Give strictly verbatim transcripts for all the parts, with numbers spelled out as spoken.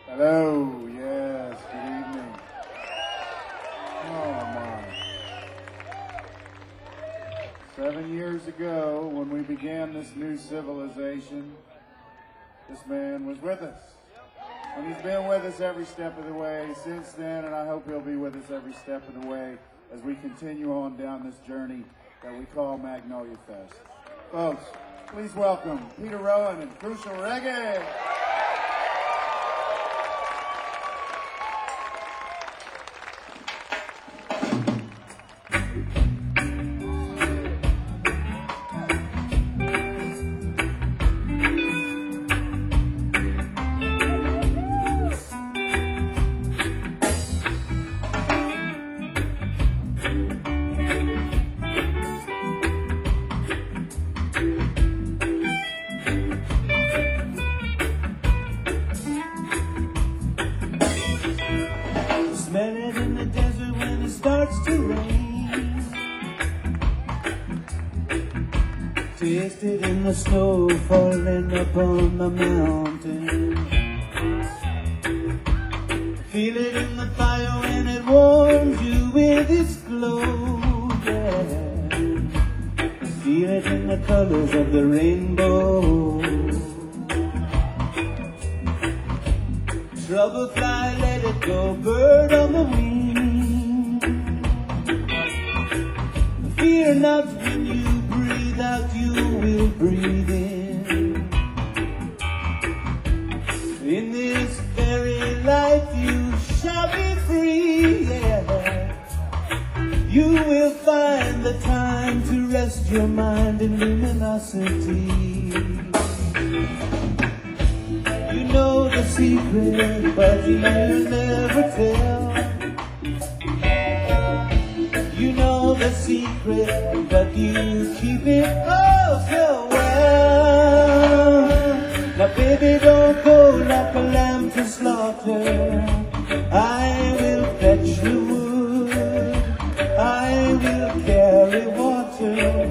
Hello, yes, good evening. Oh my. Seven years ago, when we began this new civilization, this man was with us. And he's been with us every step of the way since then, and I hope he'll be with us every step of the way as we continue on down this journey that we call Magnolia Fest. Folks, please welcome Peter Rowan and Crucial Reggae. Smell it in the desert when it starts to rain. Taste it in the snow falling upon the mountain. Feel it in the fire when it warms you with its glow. Yeah. Feel it in the colors of the rainbow. Trouble fly, let it go, bird on the wing. Fear not, when you breathe out, you will breathe in. In this very life you shall be free, yeah. You will find the time to rest your mind in luminosity. You know the secret, but you never tell. You know the secret, but you keep it oh so well. Now baby, don't go like a lamb to slaughter. I will fetch the wood, I will carry water.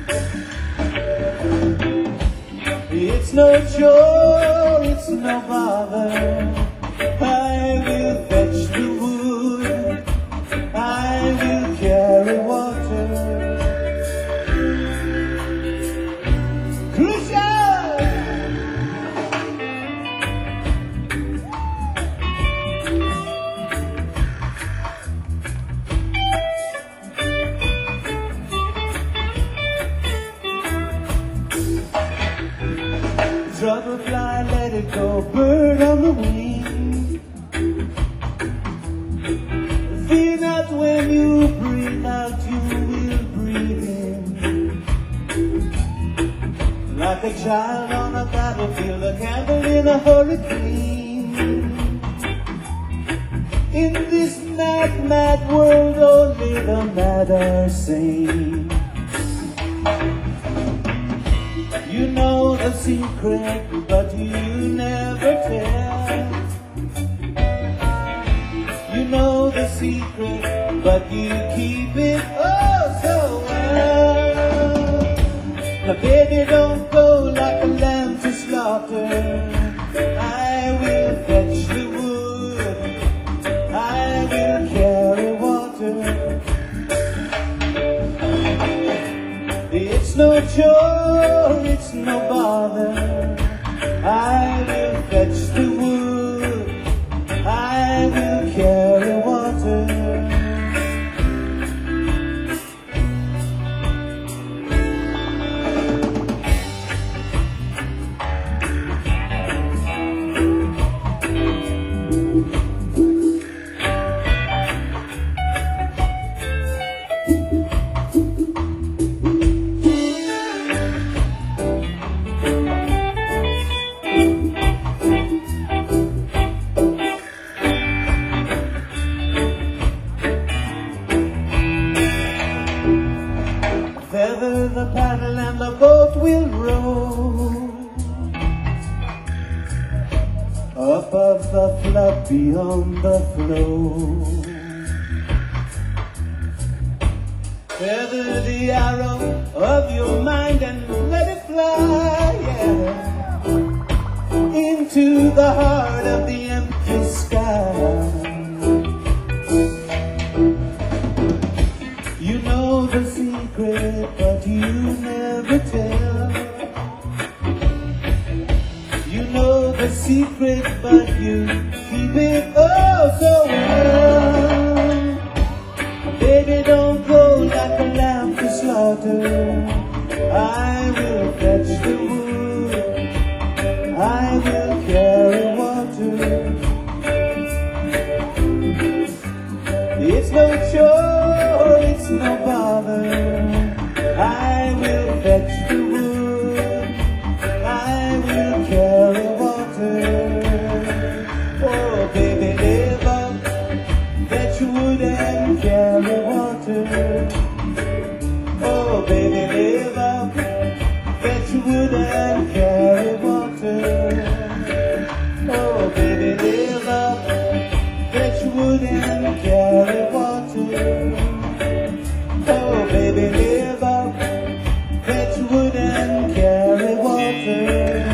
It's no chore, it's no bother. I will fetch the wood, I will carry water. Crucial! Trouble fly, let it go, bird on the wing. Fear not, when you breathe out, you will breathe in. Like a child on a battlefield, a candle in a hurricane. In this mad, mad world, only the mad are sane. You know the secret, but you never tell. You know the secret, but you keep it oh so well. Now baby, don't go like a lamb to slaughter. I will fetch the wood, I will carry water. It's no chore, it's no bother. I will fetch the wood, I will carry water. Feather the paddle and the boat will roll above the flood, beyond the flow. Feather the arrow of your mind and let it fly, yeah, into the heart of the empty the secret, but you keep it oh so well. Baby, don't go like a lamb to slaughter. I will fetch the wood, I will carry water. It's no chore, it's no bother. I will fetch the wood, I will carry water. Oh, baby, live up, fetch wood and carry water. Oh, baby, live up, fetch wood and carry water. Oh, baby, live up, fetch wood and carry water. Oh, baby, live up, fetch wood and carry water.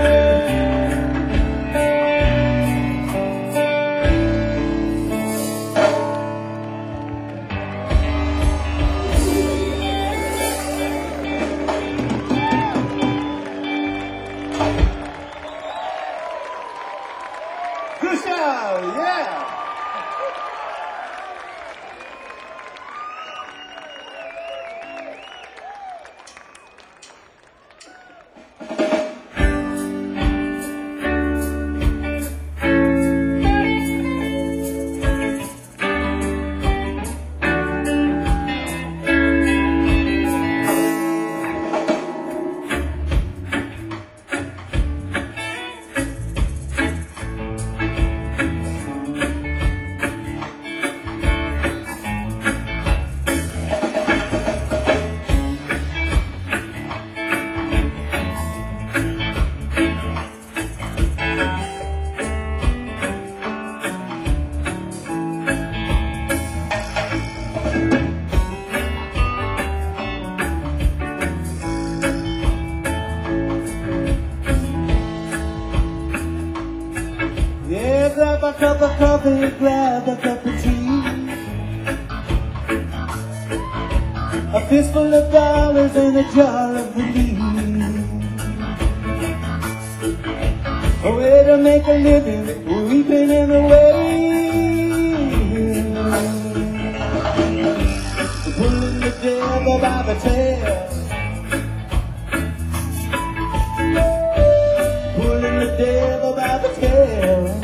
Good show, yeah! Yeah, grab a cup of coffee, grab a cup of tea. A fistful of dollars and a jar of relief. A way to make a living, weeping in the rain. Pulling the devil by the tail. Pulling the devil by the tail.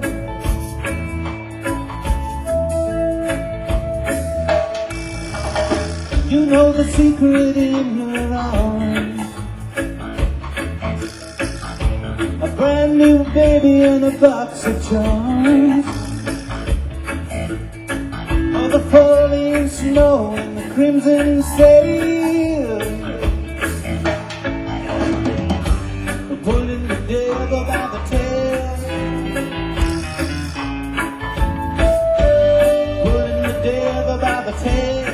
You know the secret in your arms. A brand new baby in a box of charms. All the falling snow and the crimson sail. Pulling the devil by the tail. Pulling the devil by the tail.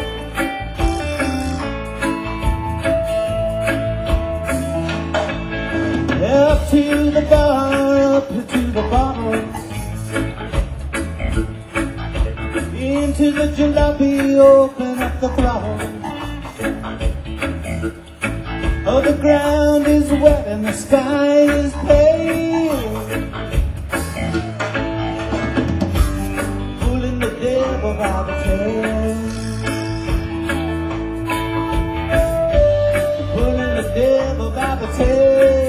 Up to the bar, up to the bottom. Into the jalopy, open up the throttle. Oh, the ground is wet and the sky is pale. Pulling the devil by the tail. Pulling the devil by the tail.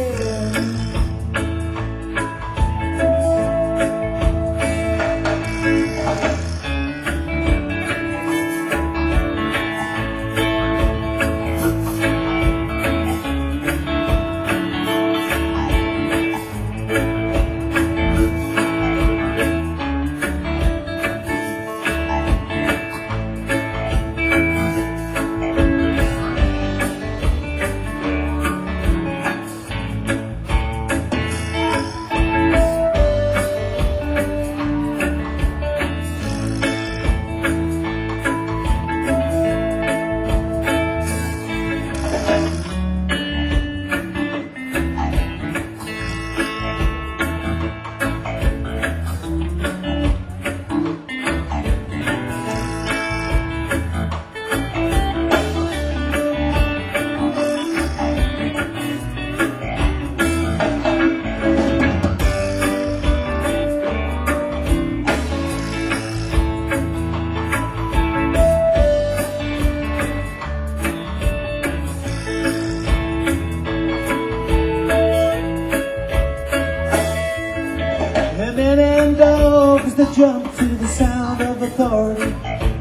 men and dogs that jump to the sound of authority,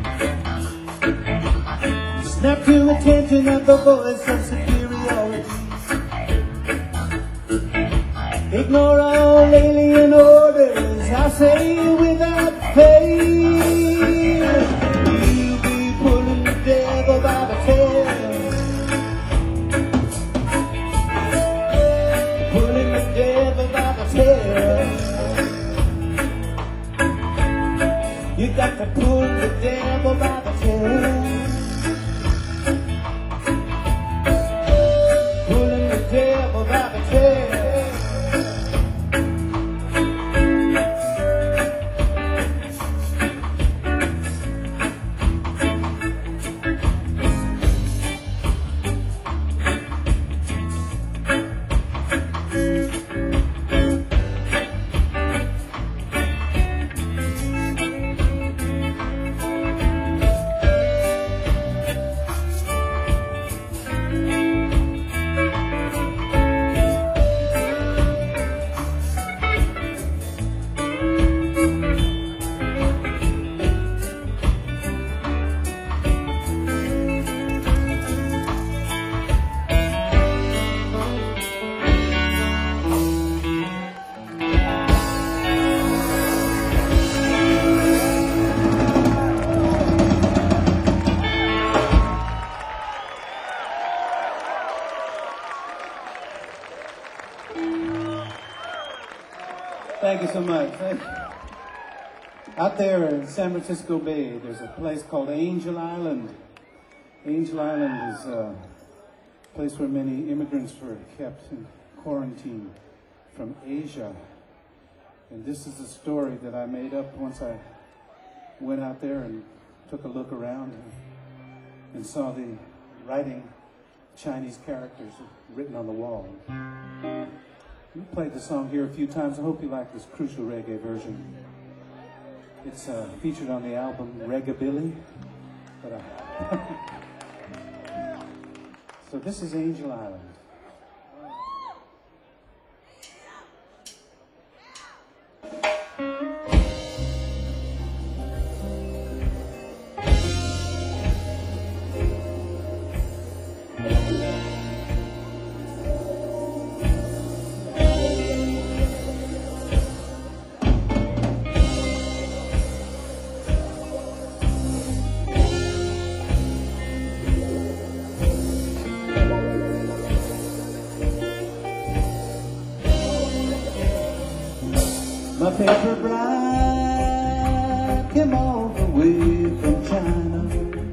snap to attention at the voice of superiority. Ignore all alien orders, I say without fail. You'll be pulling the devil by the tail, pulling the devil by the tail. You got to pull the devil by the tail, pulling the devil by the tail. Thank you so much. Thank you. Out there in San Francisco Bay, there's a place called Angel Island. Angel Island is a place where many immigrants were kept in quarantine from Asia. And this is a story that I made up once I went out there and took a look around and, and saw the writing, Chinese characters written on the wall. We played the song here a few times. I hope you like this Crucial Reggae version. It's uh, featured on the album Reggabilly. But, uh, so this is Angel Island. My paper bride came all the way from China,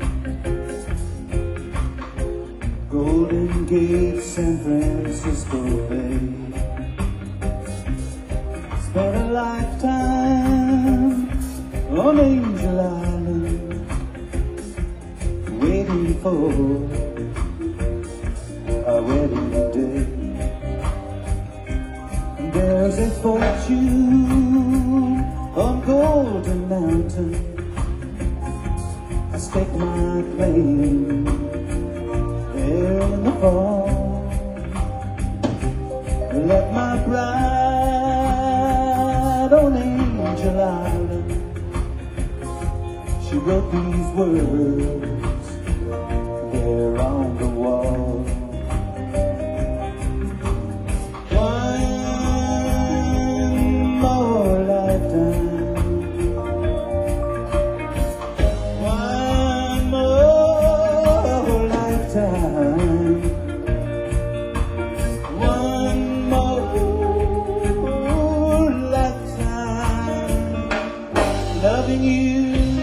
Golden Gate, San Francisco Bay. Spent a lifetime on Angel Island, waiting for a wedding day. There's a fortune on Golden Mountain. I stake my claim there in the fall. Let my bride on Angel Island. She wrote these words there on the wall. Loving you,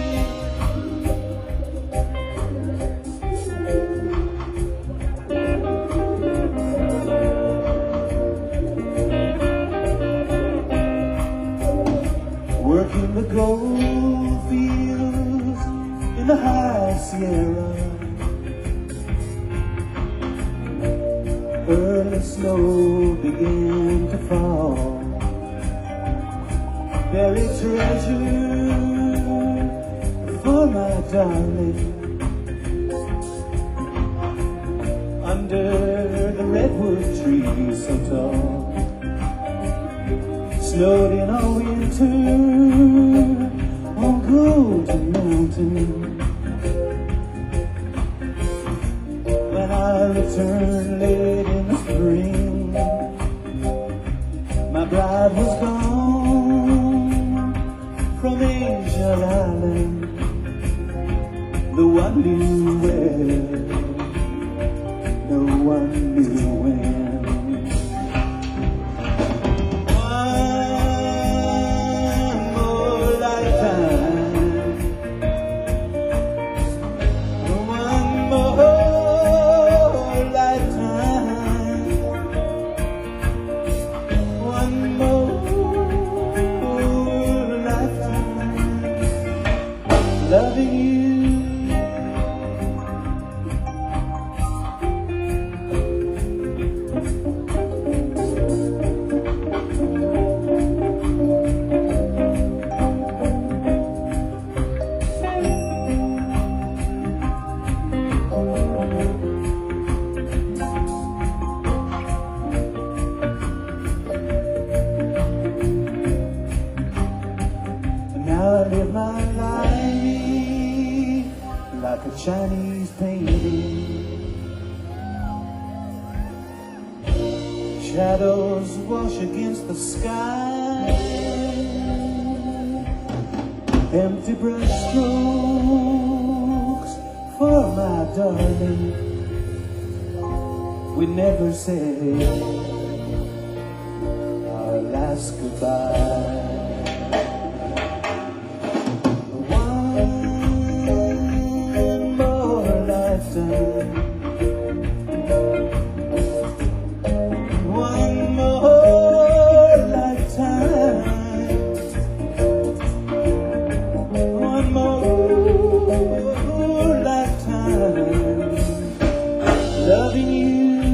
working the gold fields in the high Sierra. Early snow began to fall. Buried treasure for my darling under the redwood tree so tall. snowed in all winter on Golden Mountain. When I returned late in the spring, my bride was gone from Angel Island. No one knew where, no one knew when. Loving you. Now I live my life like a Chinese painting. Shadows wash against the sky. Empty brush strokes for my darling. We never said our last goodbye. One more lifetime, one more lifetime, loving you.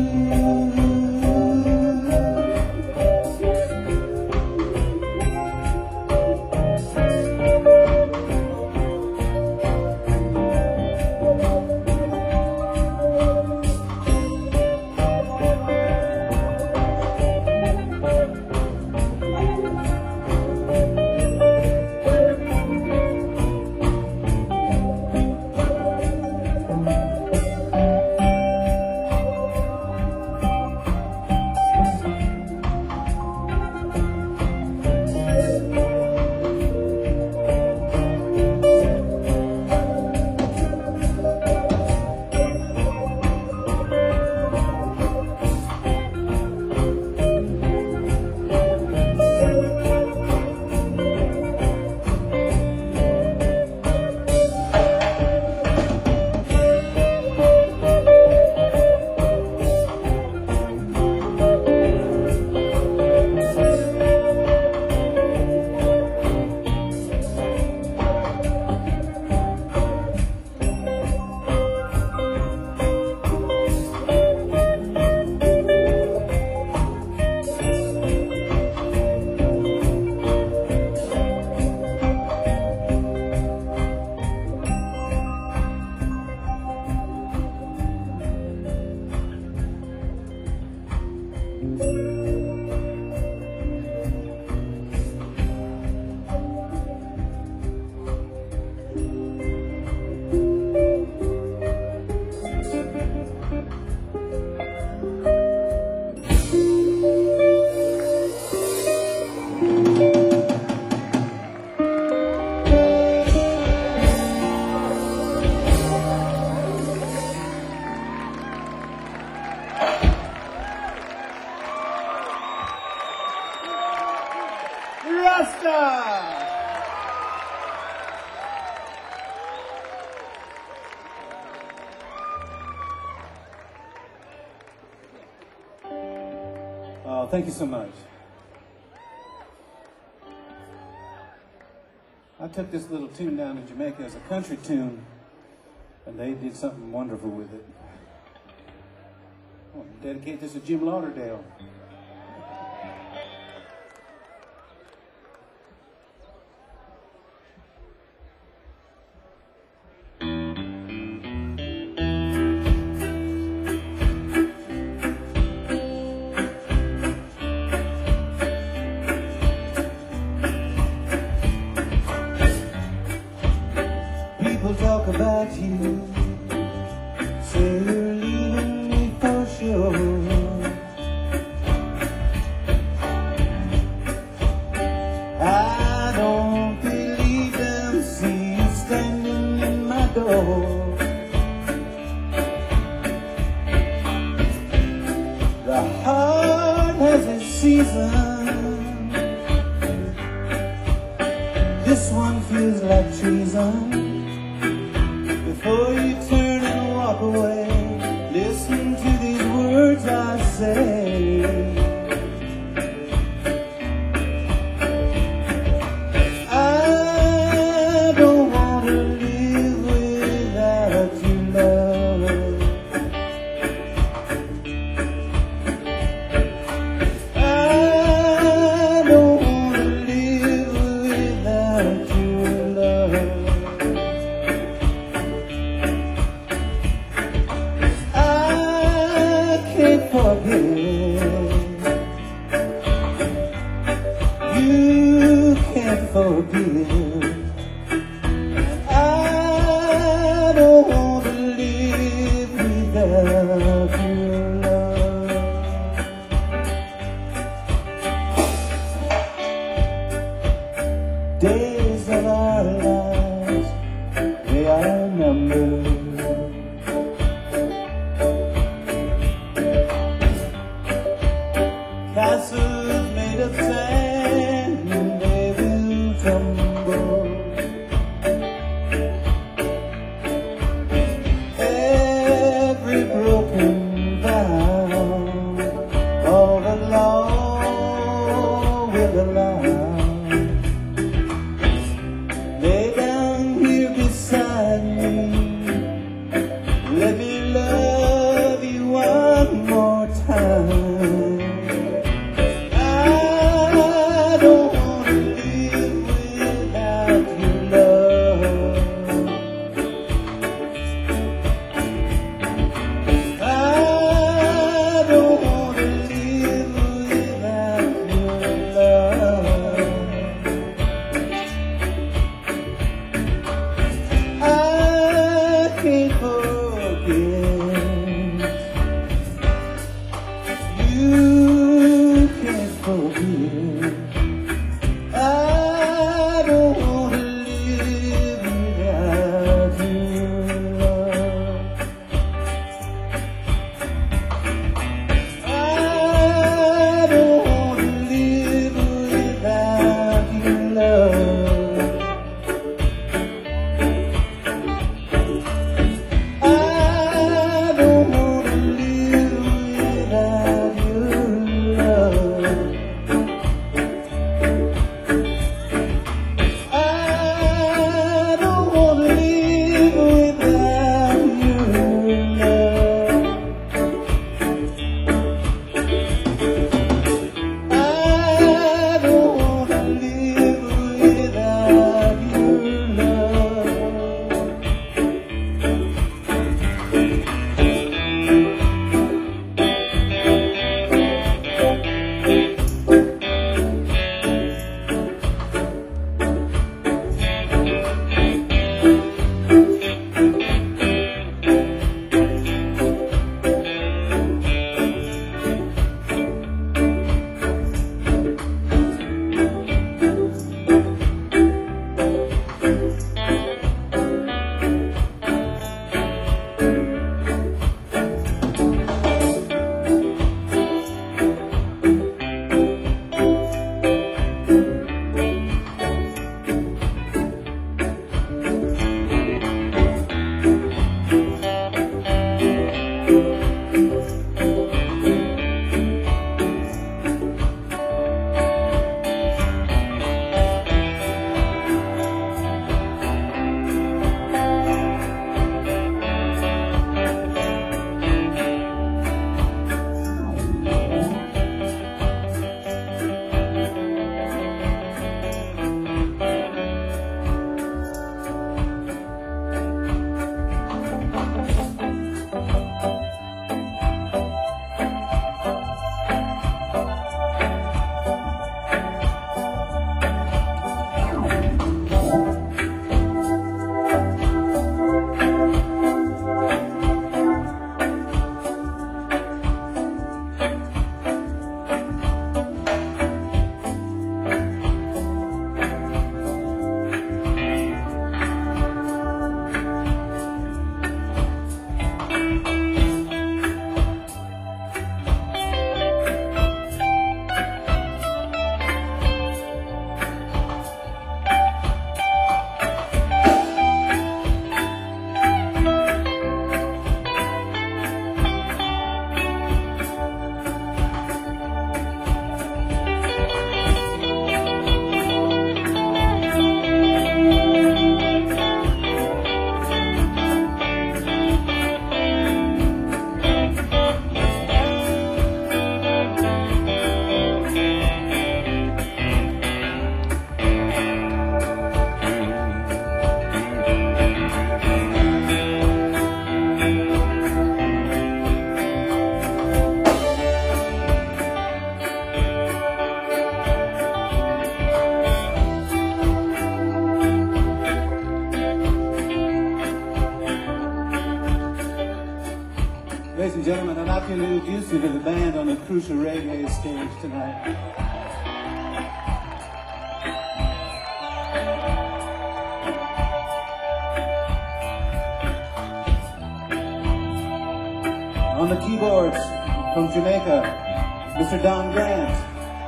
Rasta! Oh, thank you so much. I took this little tune down to Jamaica as a country tune, and they did something wonderful with it. I want to dedicate this to Jim Lauderdale. this one feels like treason. Before you turn and walk away, listen to these words I say. I don't want to live without your love. I don't want to live without your love. I can't forget. You can't forgive. I don't want to live without your love. Days of our lives, they are numbered. Castles made of sand, they will tumble. Every broken vow, all the law will allow. Lay down here beside me, let me love you one more time. You can't forgive. I don't want to live without your love. I don't want to live without your love. I don't want to live without your love. to introduce you to the band on the Crucial Reggae stage tonight. On the keyboards from Jamaica, Mister Don Grant.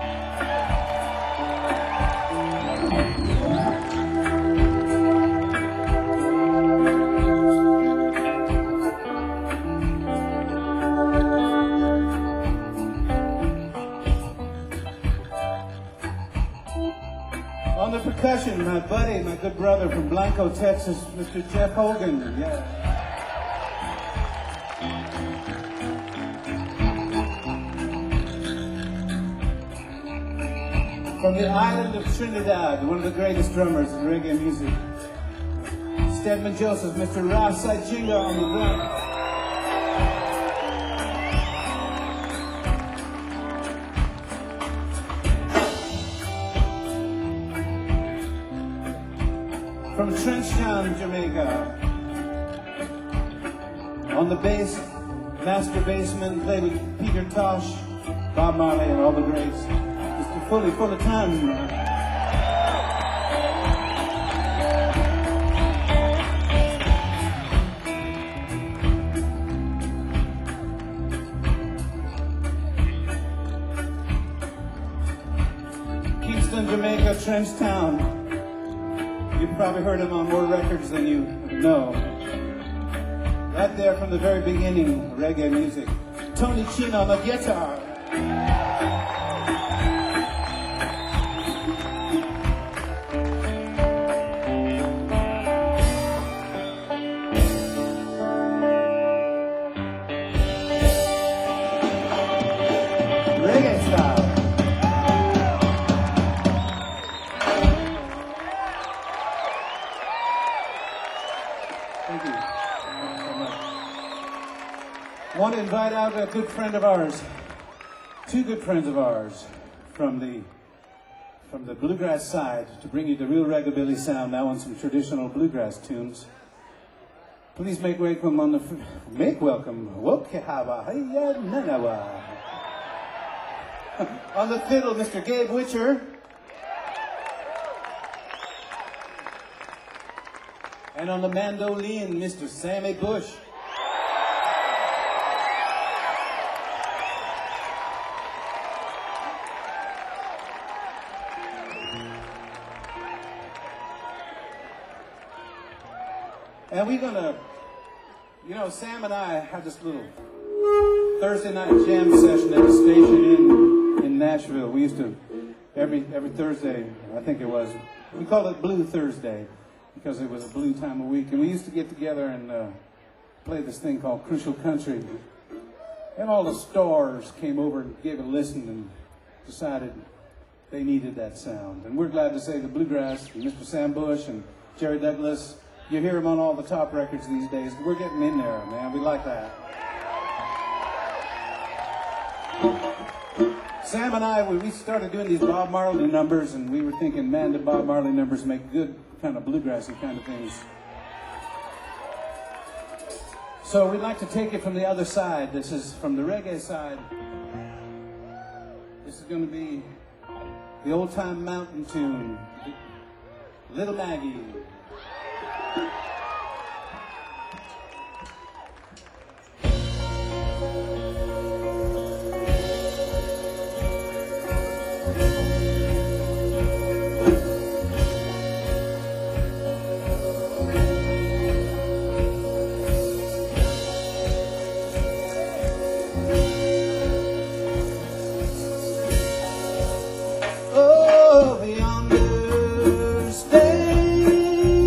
On the percussion, my buddy, my good brother from Blanco, Texas, Mister Jeff Hogan. Yeah. From the island of Trinidad, one of the greatest drummers in reggae music, Stedman Joseph, Mister Ross Sajinga on the drums. From Trenchtown, Jamaica, on the bass, master bassman, played with Peter Tosh, Bob Marley, and all the greats. Mister Fully, full of time. Kingston, Jamaica, Trenchtown. You've probably heard him on more records than you know. Right there from the very beginning, reggae music. Tony Chin on the guitar. Reggae style. Thank you. Thank you so much. I want to invite out a good friend of ours, two good friends of ours from the from the bluegrass side to bring you the real raggabilly sound now on some traditional bluegrass tunes. Please make welcome on the make welcome Wokehaba Hiya Nanawa. On the fiddle, Mister Gabe Witcher. And on the mandolin, Mister Sammy Bush. And we're gonna, you know, Sam and I had this little Thursday night jam session at the station in, in Nashville. We used to, every every Thursday, I think it was, we called it Blue Thursday, because it was a blue time of week. And we used to get together and uh, play this thing called Crucial Country. And all the stars came over and gave it a listen and decided they needed that sound. And we're glad to say the bluegrass, and Mister Sam Bush and Jerry Douglas, you hear them on all the top records these days. We're getting in there, man. We like that. Sam and I, we started doing these Bob Marley numbers, and we were thinking, man, the Bob Marley numbers make good kind of bluegrassy kind of things. So we'd like to take it from the other side. This is from the reggae side. This is going to be the old-time mountain tune, Little Maggie. Oh, yonder stay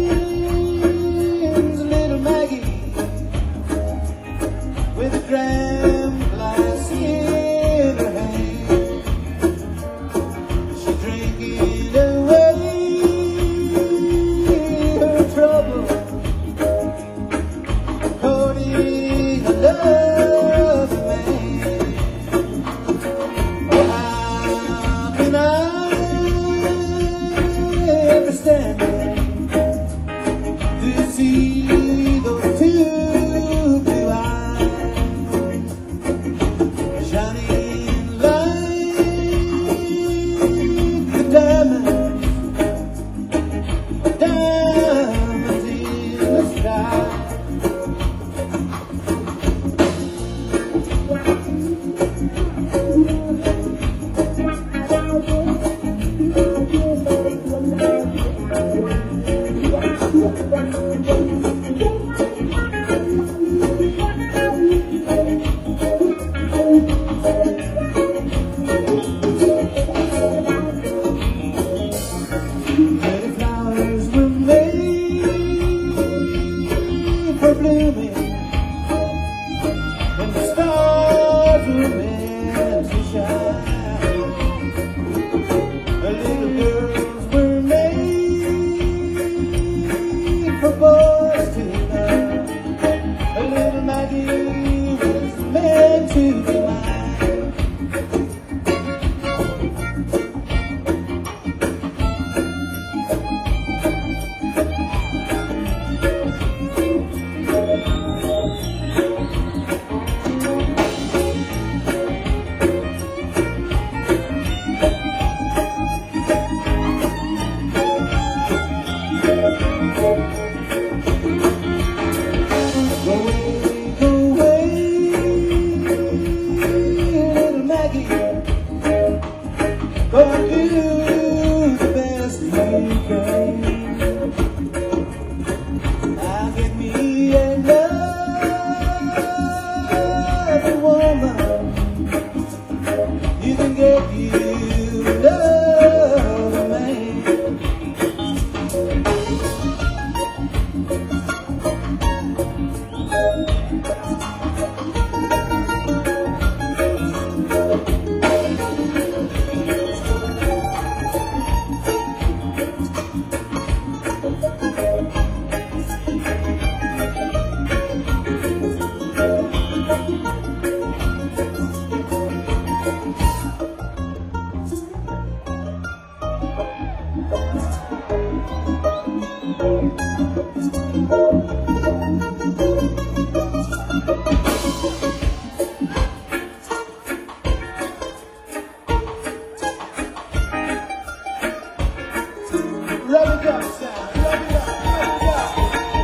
Rub it up, Sam. Rub it up, rub it up.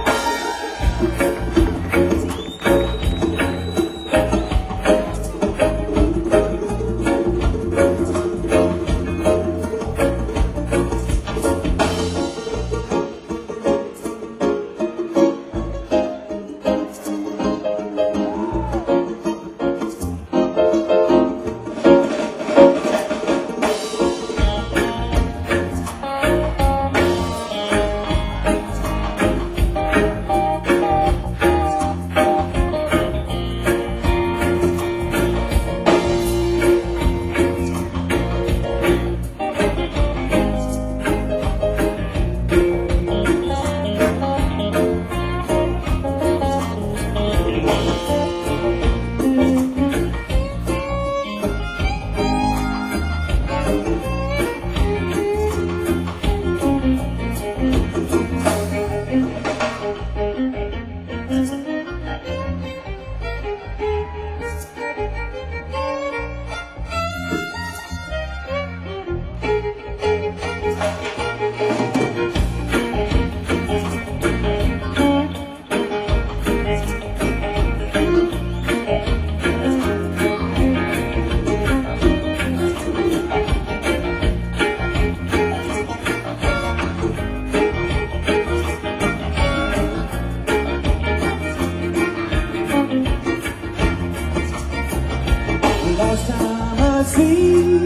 Last time I seen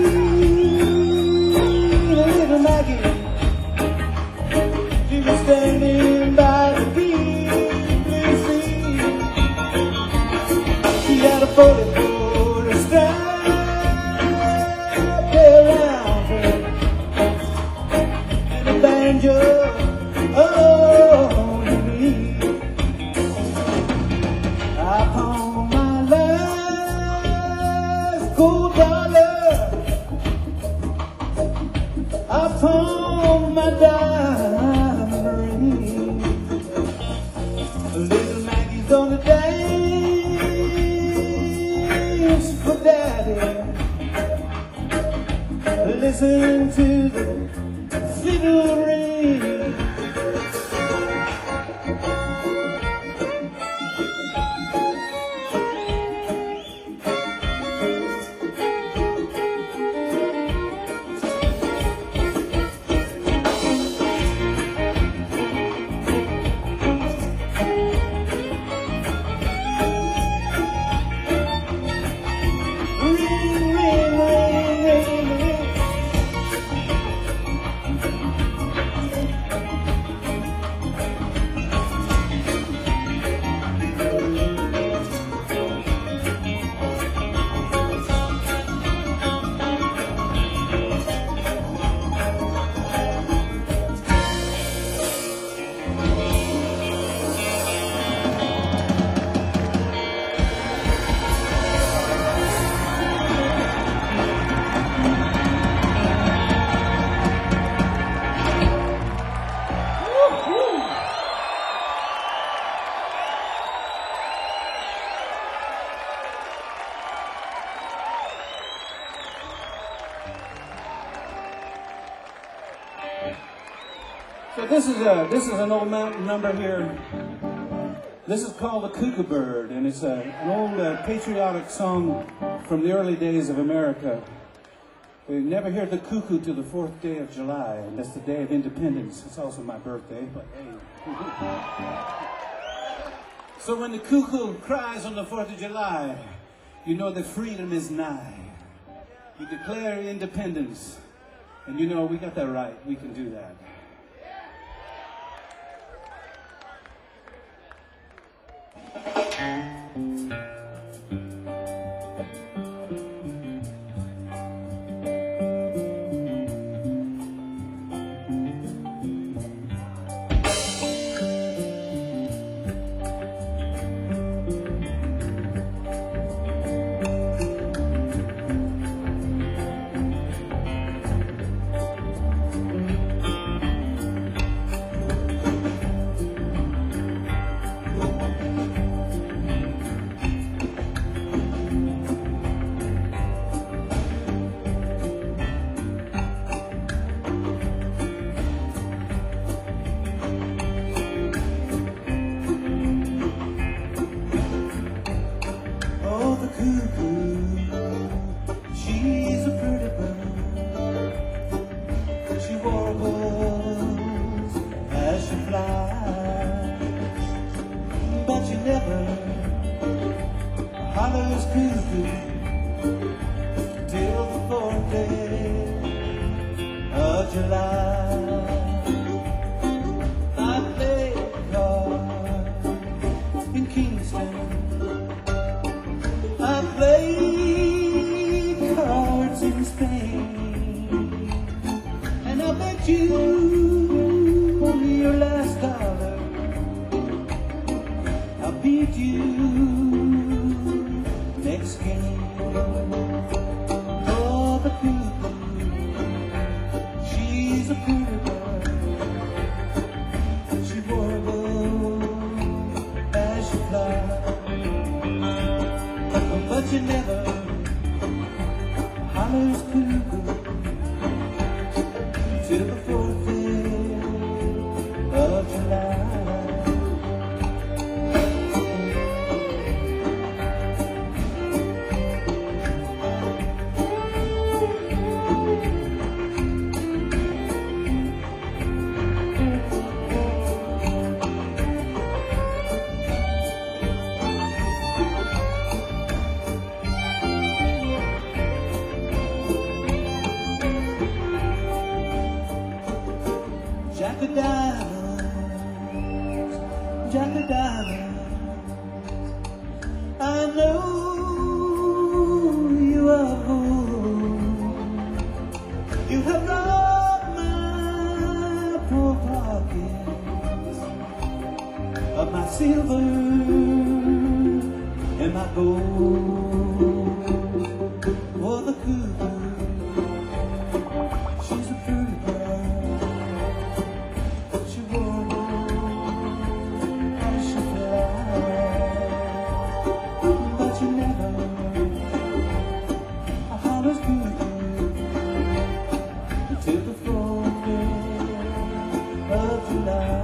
a little Maggie, she was standing by the blue sea. She had a bullet for a strap around her and a banjo on her knee. I pawned my last gold dollar, I pawned my diamond ring. Little Maggie's on the dance for daddy. Listen to the fiddle ring. So this is a this is an old mountain number here. This is called the Cuckoo Bird, and it's a, an old uh, patriotic song from the early days of America. We never hear the cuckoo till the fourth day of July, and that's the day of independence. It's also my birthday, but hey. So when the cuckoo cries on the fourth of July, you know that freedom is nigh. You declare independence, and you know we got that right. We can do that. cuckoo till the fourth day of July. I played cards in Kingston. I played cards in Spain, and I bet you your last dollar I'll beat you next game. Oh, the cuckoo, she's a pretty girl. She warbles as she flies, but she never hollers cuckoo till the fourth day of July. Jack of diamonds, Jack of diamonds, I know you are home. You have robbed my poor pockets of my silver and my gold. Oh, the cuckoo, she's a pretty girl. Till the fourth day of July.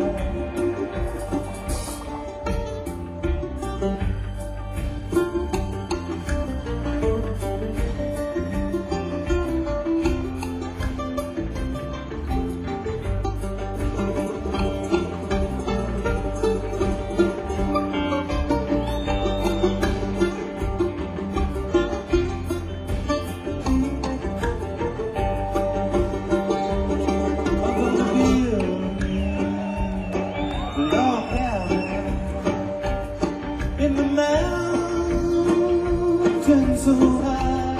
In the mountains so high,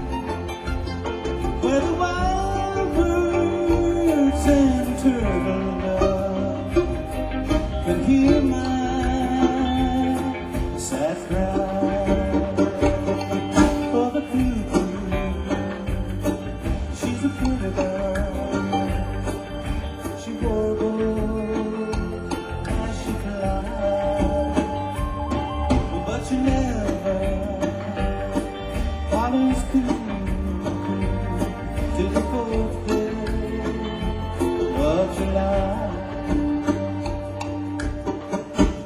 where the wild birds and turtle can hear my sad cry. For the cuckoo, she's a pretty girl. She warbles as she flies, but you never follows cool to the fourth day of July.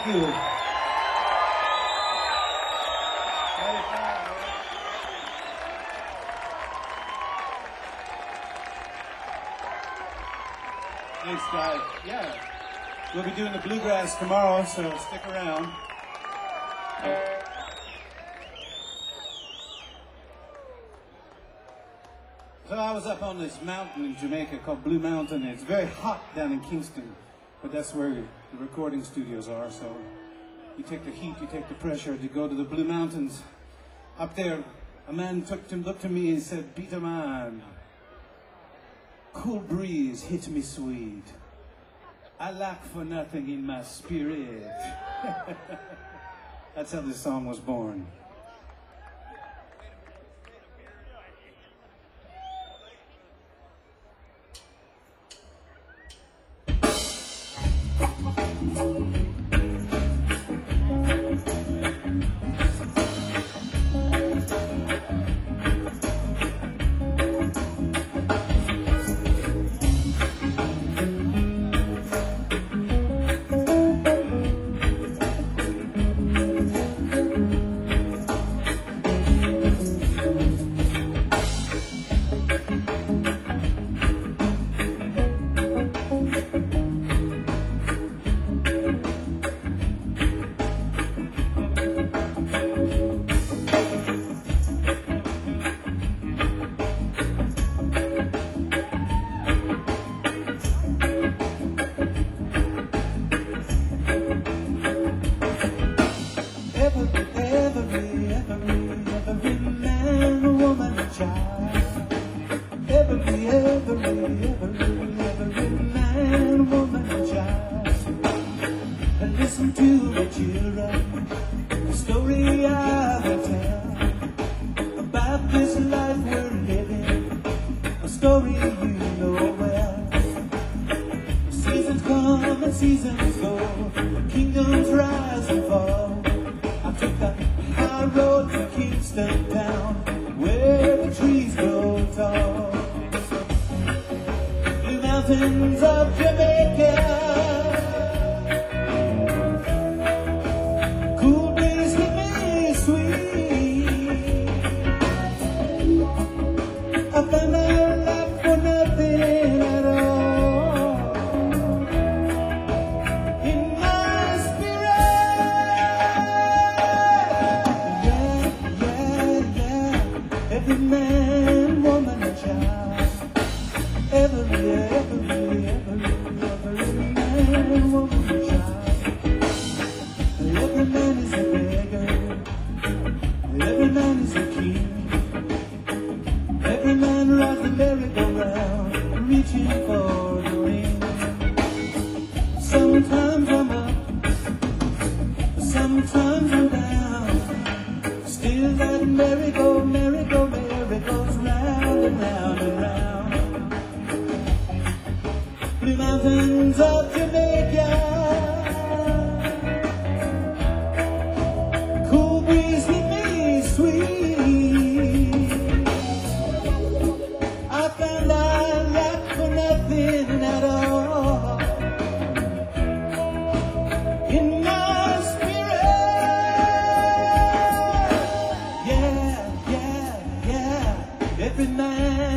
you. Thanks, guys. Yeah. We'll be doing the bluegrass tomorrow, so stick around. So I was up on this mountain in Jamaica called Blue Mountain. It's very hot down in Kingston, but that's where the recording studios are. So you take the heat, you take the pressure to go to the Blue Mountains. Up there, a man took to, looked at me and said, "Peter man, cool breeze hit me sweet. I lack for nothing in my spirit." That's how this song was born.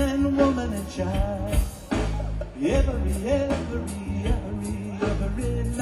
Every, every, every, every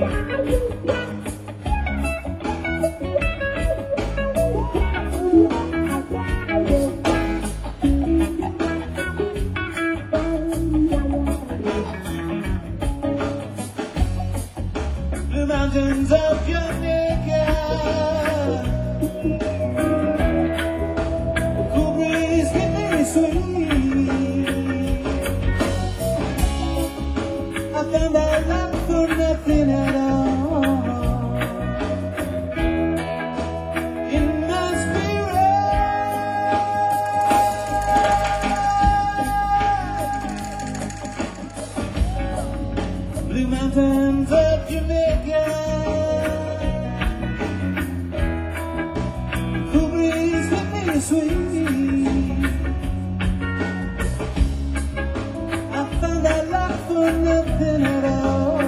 The mountains of Jamaica, cool breeze keep me sweet. I found out love for nothing at all. In my spirit, blue mountains of Jamaica, cool breeze keep me sweet. I found out love for nothing at all.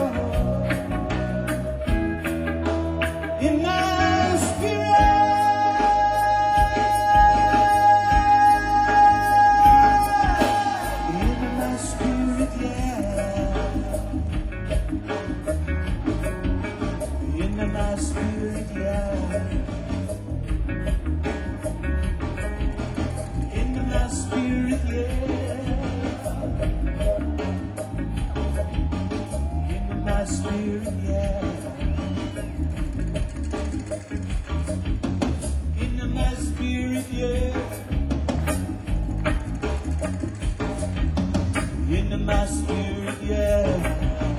In my spirit, in my spirit, yeah. In my spirit, yeah. In my spirit, yeah. In my spirit, yeah. In my spirit, yeah. In my spirit, yeah.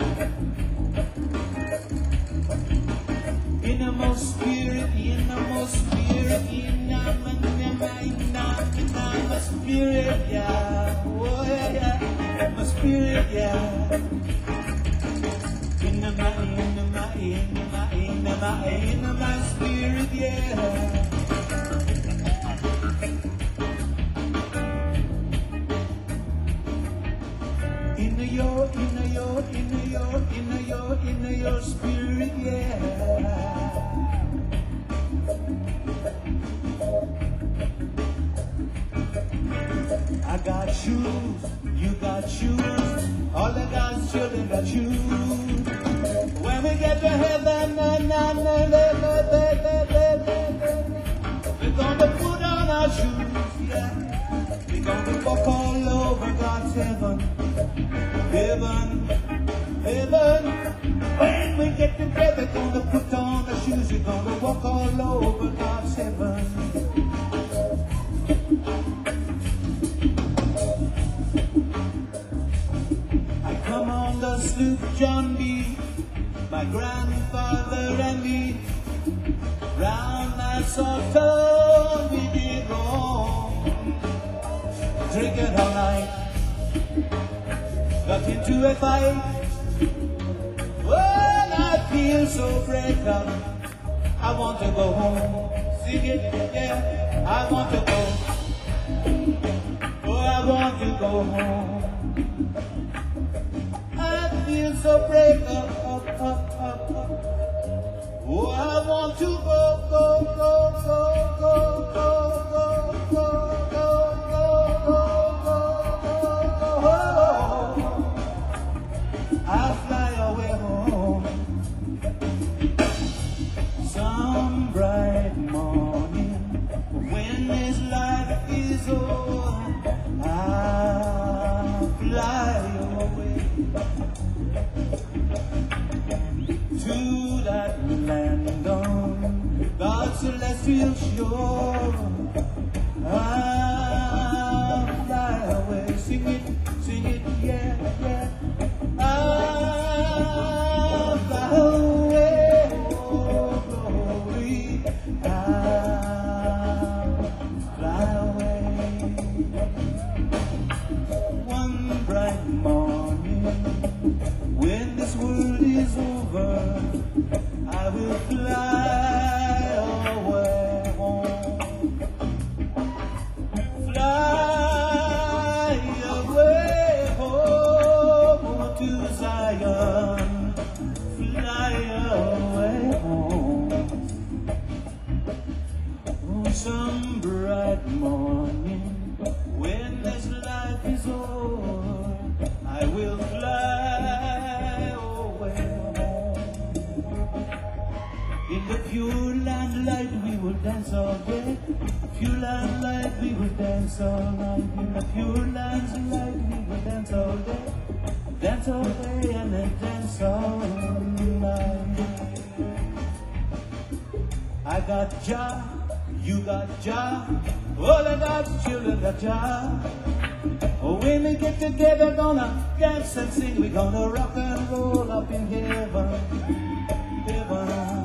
In my spirit, in my spirit, in my, in my, in my, my spirit, yeah. Oh yeah, my spirit, yeah. In my, in my, in my, in my, in my spirit, yeah. In your, in your, in your, in your, in your spirit, yeah. I got shoes, you got shoes, all of God's children got shoes. When we get to heaven, na, na, na, na, na, na, na, na, na, we're gonna put on our shoes, yeah. We're gonna walk all over God's heaven, heaven, heaven. When we get together, gonna put on our shoes, we're gonna walk all over God's heaven. Come on the sloop John B, my grandfather and me, round that Nassau we did roam, drinking all night, got into a fight. Well, I feel so break up, I want to go home, sing it, yeah, I want to go, oh, I want to go home. I feel so break up, up, up, up, up. Oh, I want to go, go, go, go, go, go, go, go, go, go, go, go, go. I fly away home. Some bright morning, when this life is over, I'll fly away to that land on God's celestial shore. I'll fly away, sing it, sing it, yeah, yeah. I'll fly away, oh glory. I'll fly away. One bright morning, when this world is over, I will fly away home. In the pure lamplight we will dance all day. Pure lamplight we will dance all night. In the pure lamplight we will dance all day. Dance all day and then dance all night. I got Jah, you got Jah, all of God's children got Jah. Oh, when we get together, gonna dance and sing. We're gonna rock and roll up in heaven, heaven.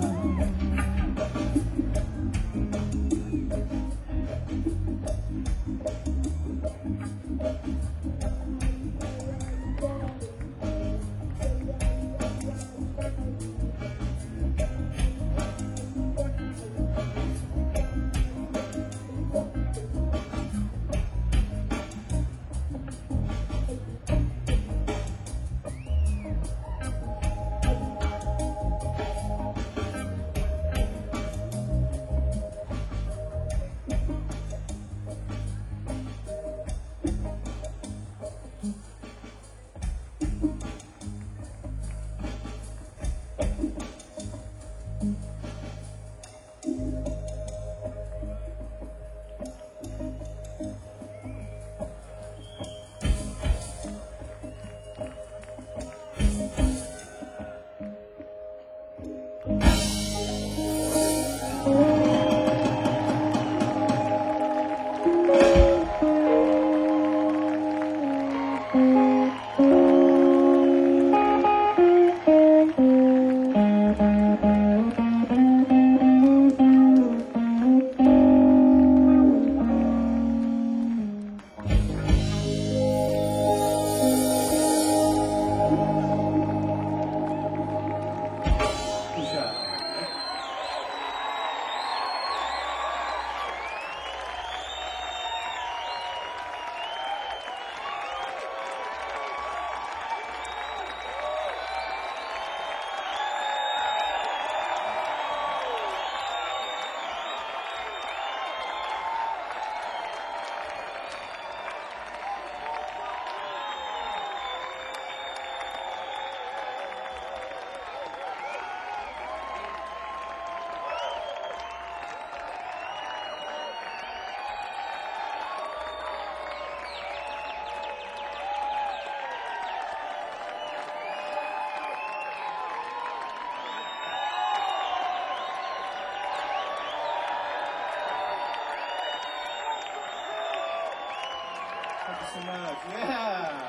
Thank you so much. Yeah.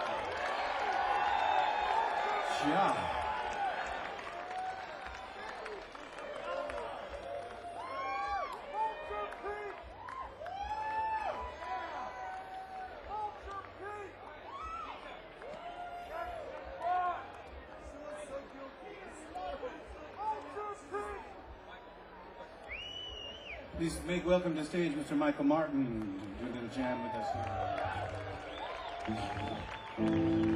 Yeah. Please make welcome to the stage Mister Michael Martin, doing a little jam with us here.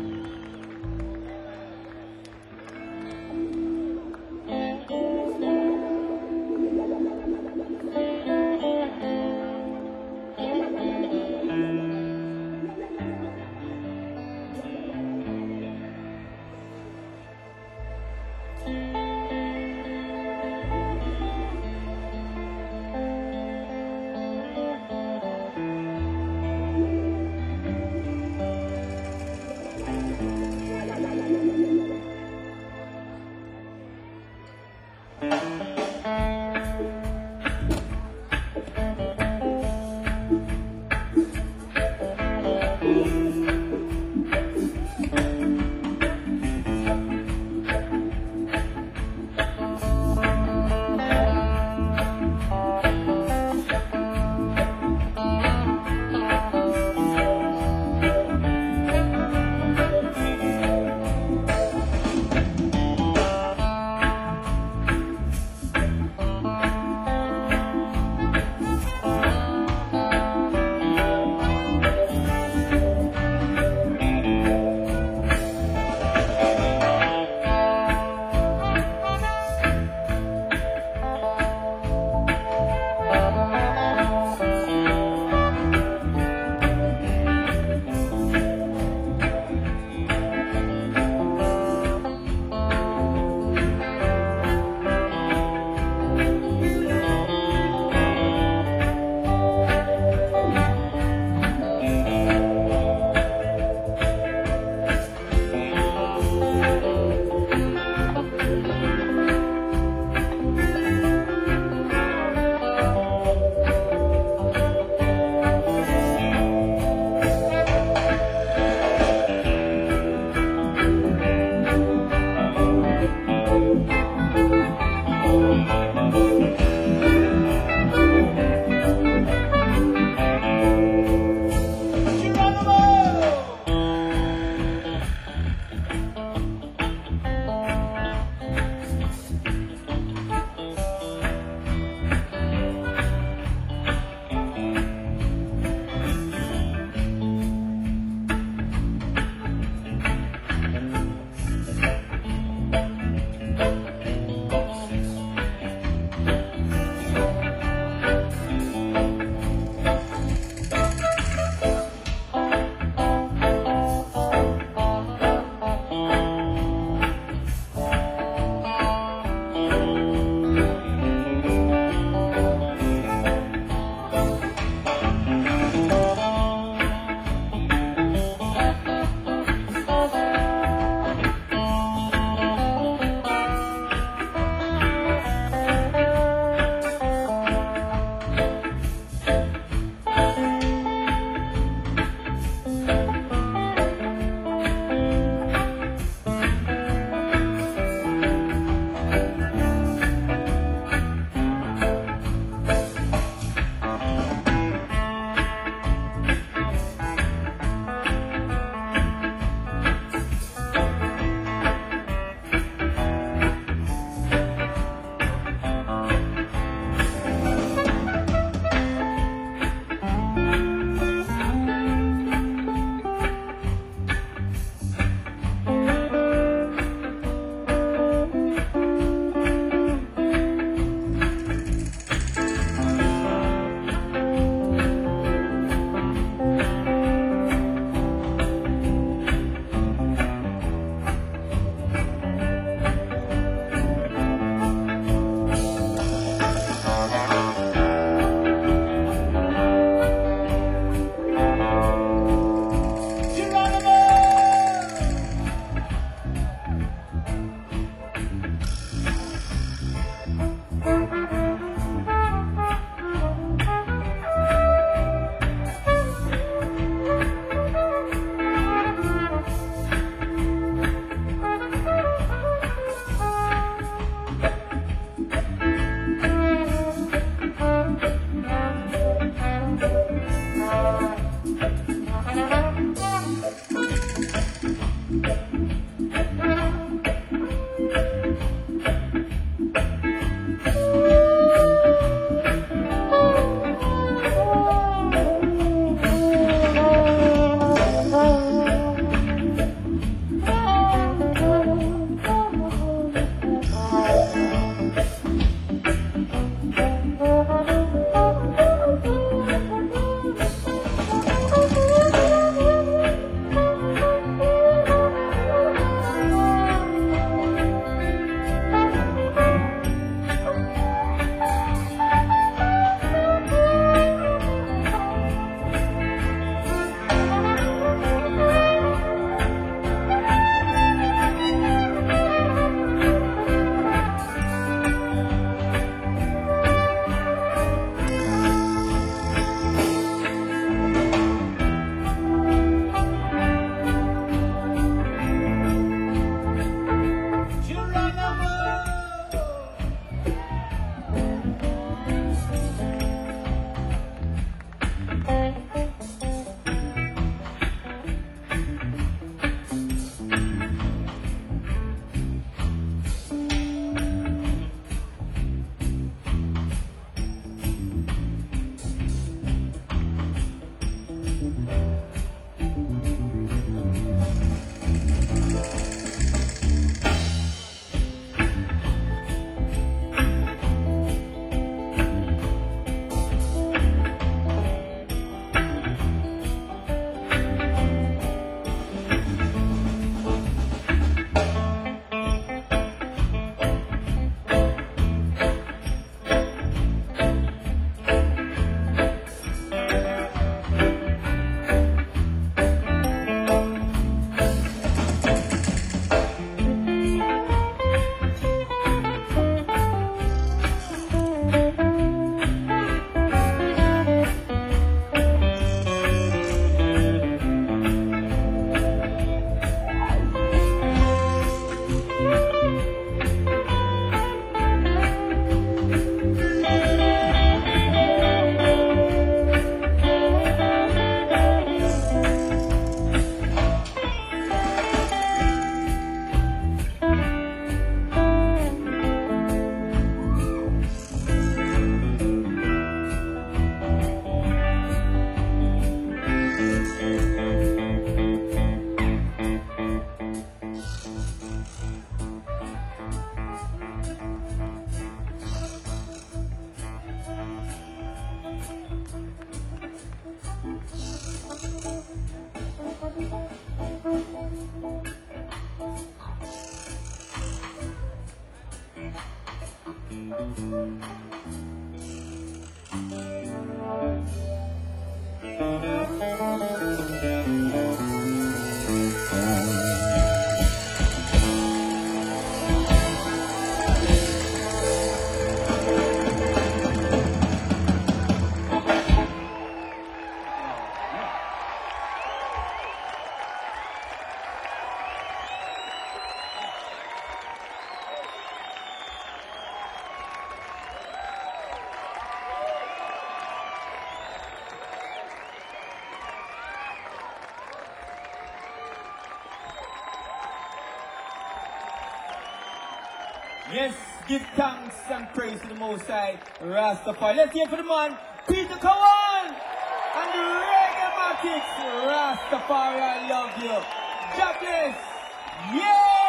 Yes, give thanks and praise to the Most High, Rastafari. Let's hear for the man, Peter Kawan and the Reggae Matics. Rastafari, I love you. God bless. Yeah!